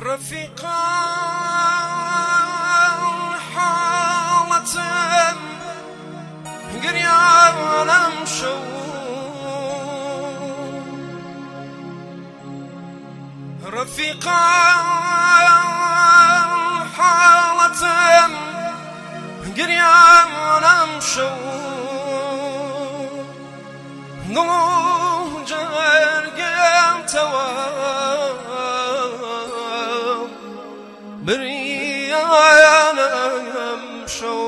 رفيقا حالة قريانا مشو رفيقا حالة قريانا مشو نو جرقم توام بريانا مشو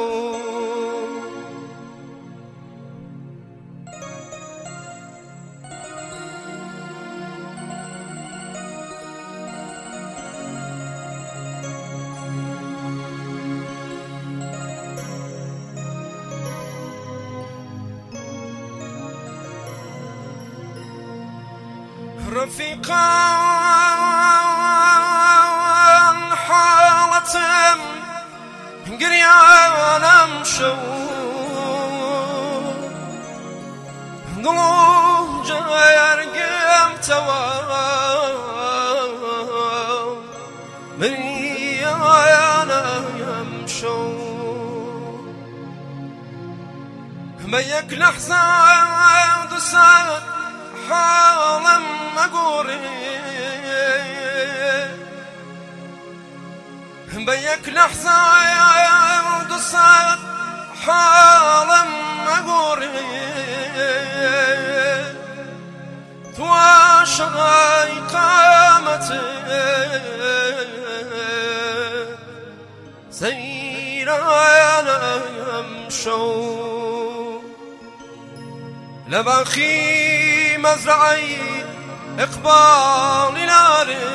رفيقا حالة قريانا مشو ضلوع جرقم توام بريانا يمشو بيك لحظة دسات حالا مقوري بيك لحظة دسات حالا مقوري تواشغي قامتي سيرانا يمشو لباخي مزرعي إقبال ناري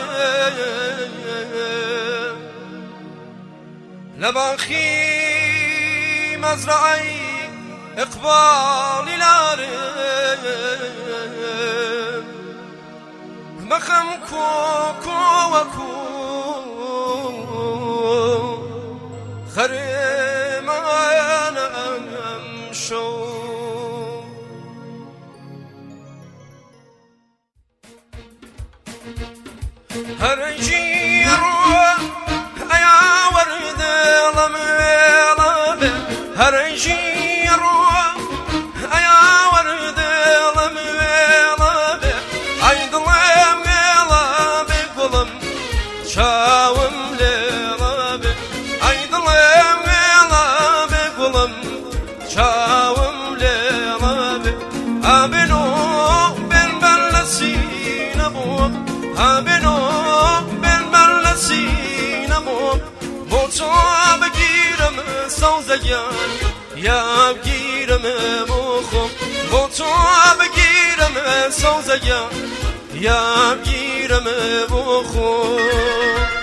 لباخي مزرعي إقبال ناري بخم كوكو وكو خريم أنا أمشو هرجير يا ورد لميلة هرجير يا ورد لميلة عيد لميلة بقلم شاوم ليلة عيد لميلة بقلم شاوم ليلة أبنو بن بلسين أبوك أبنو بگیرم سوزیان یا بگیرم مخم با تو بگیرم سوزیان یا بگیرم مخم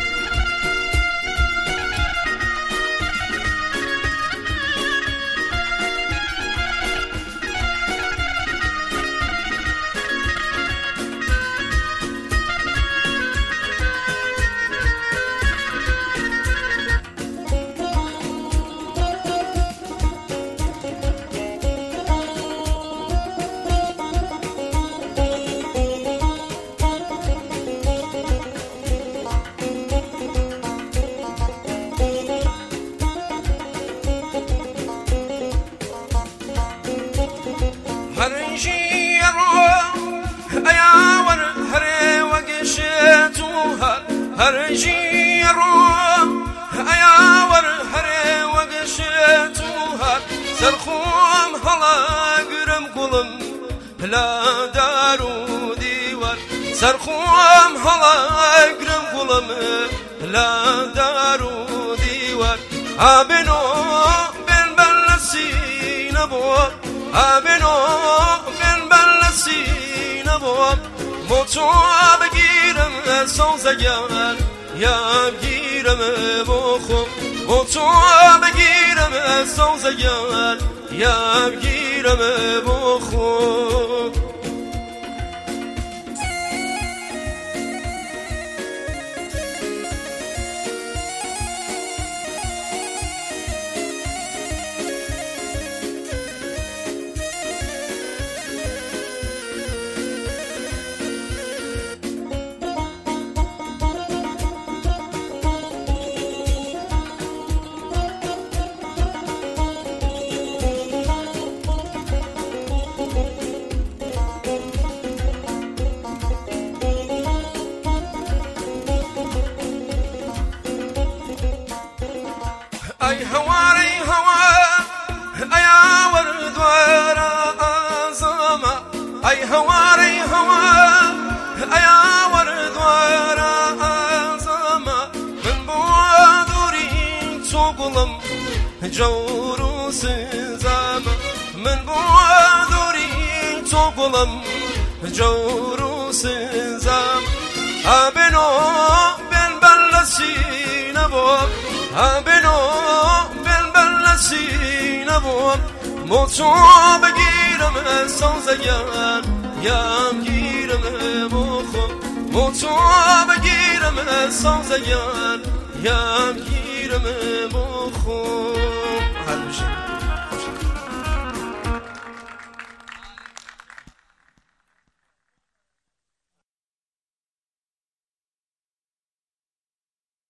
هرجير يا ور هري وقشتوها سرخوم هلا قرم قلم لا دارو ديوار سرخوم هلا قرم قلم لا دارو ديوار أبنو بن بلسين أبواب أبنو بن بلسين أبواب موتو بگیرم سوزیان یا بگیرم بخم موتو بگیرم سوزیان یا بگیرم بخم أي هواري هوا أيا ورد ورا زما من بوادوري تقولم جورو سزما من بوادوري تقولم جورو سزما أبنو بن بلسي نبوم أبنو بن بلسي نبوم موتو بگیرم سازیان یام گیرم مخم موتو بگیرم سازیان یام گیرم مخم